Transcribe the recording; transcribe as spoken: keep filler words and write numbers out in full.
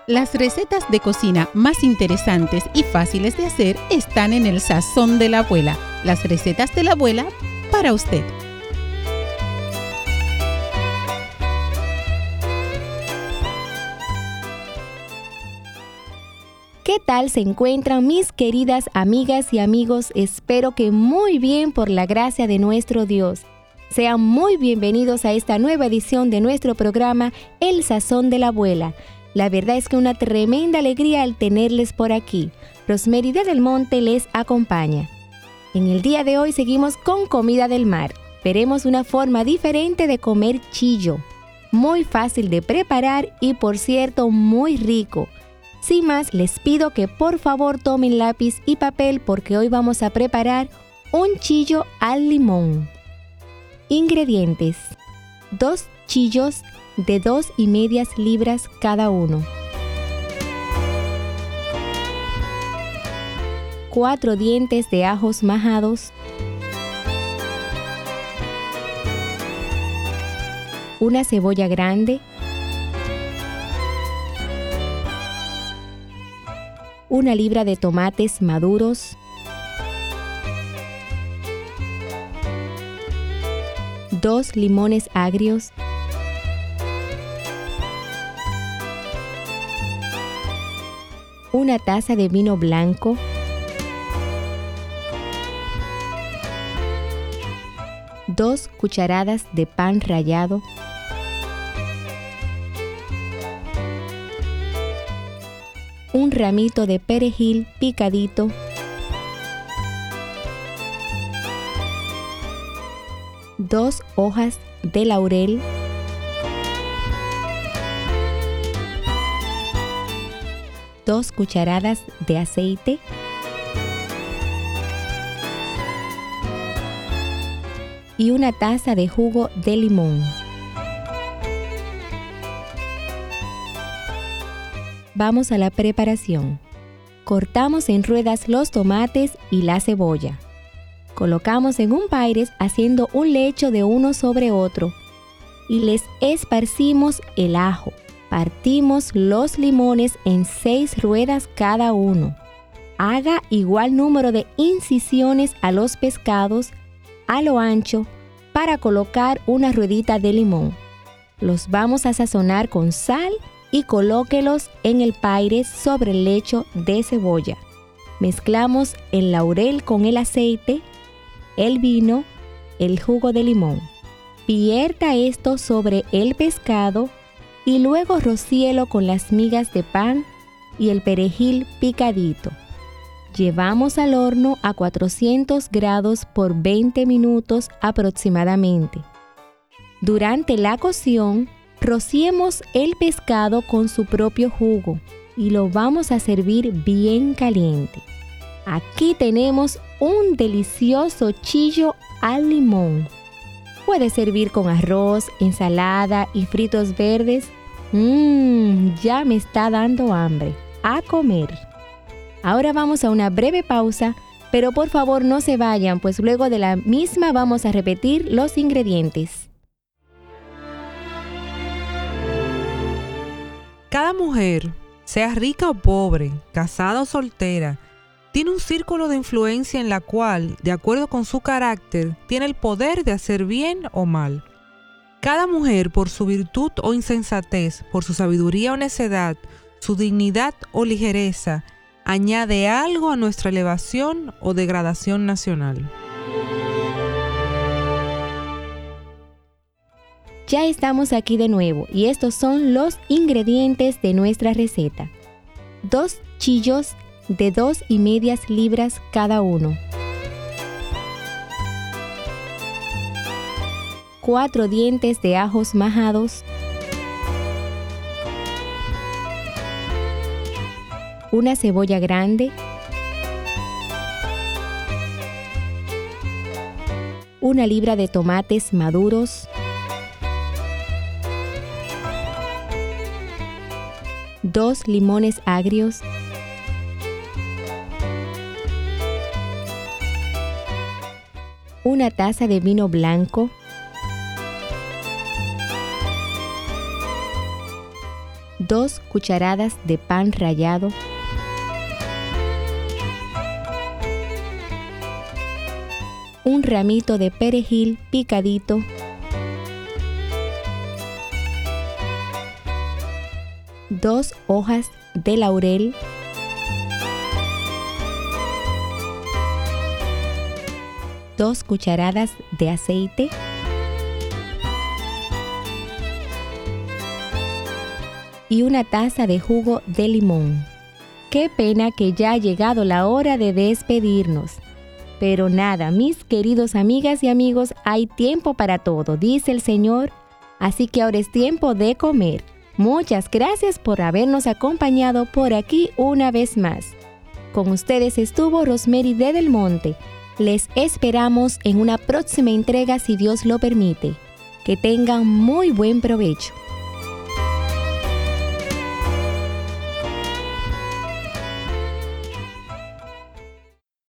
Las recetas de cocina más interesantes y fáciles de hacer están en el Sazón de la Abuela. Las recetas de la abuela para usted. ¿Qué tal se encuentran mis queridas amigas y amigos? Espero que muy bien por la gracia de nuestro Dios. Sean muy bienvenidos a esta nueva edición de nuestro programa El Sazón de la Abuela. La verdad es que una tremenda alegría al tenerles por aquí. Rosemary del Monte les acompaña. En el día de hoy seguimos con comida del mar. Veremos una forma diferente de comer chillo. Muy fácil de preparar y, por cierto, muy rico. Sin más, les pido que por favor tomen lápiz y papel porque hoy vamos a preparar un chillo al limón. Ingredientes: dos chillos de dos y medias libras cada uno, cuatro dientes de ajos majados, una cebolla grande, una libra de tomates maduros, dos limones agrios, una taza de vino blanco, dos cucharadas de pan rallado, un ramito de perejil picadito, dos hojas de laurel, dos cucharadas de aceite, y una taza de jugo de limón. Vamos a la preparación. Cortamos en ruedas los tomates y la cebolla. Colocamos en un paires haciendo un lecho de uno sobre otro y les esparcimos el ajo. Partimos los limones en seis ruedas cada uno. Haga igual número de incisiones a los pescados a lo ancho para colocar una ruedita de limón. Los vamos a sazonar con sal y colóquelos en el paires sobre el lecho de cebolla. Mezclamos el laurel con el aceite, el vino, el jugo de limón. Vierta esto sobre el pescado y luego rocíelo con las migas de pan y el perejil picadito. Llevamos al horno a cuatrocientos grados por veinte minutos aproximadamente. Durante la cocción, rociemos el pescado con su propio jugo y lo vamos a servir bien caliente. Aquí tenemos un delicioso chillo al limón. Puede servir con arroz, ensalada y fritos verdes. Mmm, ya me está dando hambre. A comer. Ahora vamos a una breve pausa, pero por favor no se vayan, pues luego de la misma vamos a repetir los ingredientes. Cada mujer, sea rica o pobre, casada o soltera, tiene un círculo de influencia en la cual, de acuerdo con su carácter, tiene el poder de hacer bien o mal. Cada mujer, por su virtud o insensatez, por su sabiduría o necedad, su dignidad o ligereza, añade algo a nuestra elevación o degradación nacional. Ya estamos aquí de nuevo y estos son los ingredientes de nuestra receta. Dos chillos de dos y medias libras cada uno. Cuatro dientes de ajos majados. Una cebolla grande. Una libra de tomates maduros. Dos limones agrios. Una taza de vino blanco. dos cucharadas de pan rallado, un ramito de perejil picadito, dos hojas de laurel, dos cucharadas de aceite, y una taza de jugo de limón. Qué pena que ya ha llegado la hora de despedirnos. Pero nada, mis queridos amigas y amigos, hay tiempo para todo, dice el Señor. Así que ahora es tiempo de comer. Muchas gracias por habernos acompañado por aquí una vez más. Con ustedes estuvo Rosemary de Del Monte. Les esperamos en una próxima entrega si Dios lo permite. Que tengan muy buen provecho.